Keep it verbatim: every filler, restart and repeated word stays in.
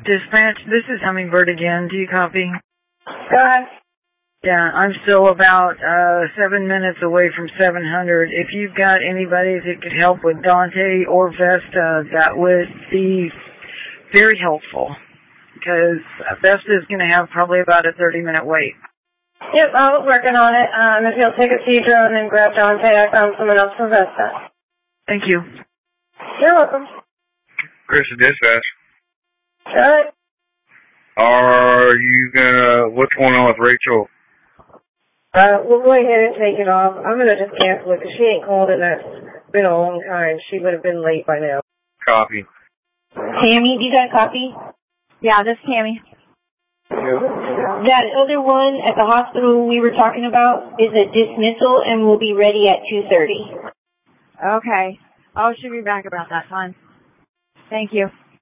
Dispatch, this is Hummingbird again. Do you copy? Go ahead. Yeah, I'm still about uh seven minutes away from seven hundred. If you've got anybody that could help with Dante or Vesta, that would be very helpful. Because Vesta is going to have probably about a thirty-minute wait. Yep, I was working on it. Um, if you'll take a Cedro and then grab Dante, I found someone else for Vesta. Thank you. You're welcome. Christian Dispatch. All right. Are you gonna, what's going on with Rachel? Uh, we'll go ahead and take it off. I'm gonna just cancel it because she ain't called in that. It's been a long time. She would have been late by now. Copy. Tammy, do you got a copy? Yeah, this is Tammy. That other one at the hospital we were talking about is a dismissal and will be ready at two thirty. Okay. I should be back about that time. Thank you.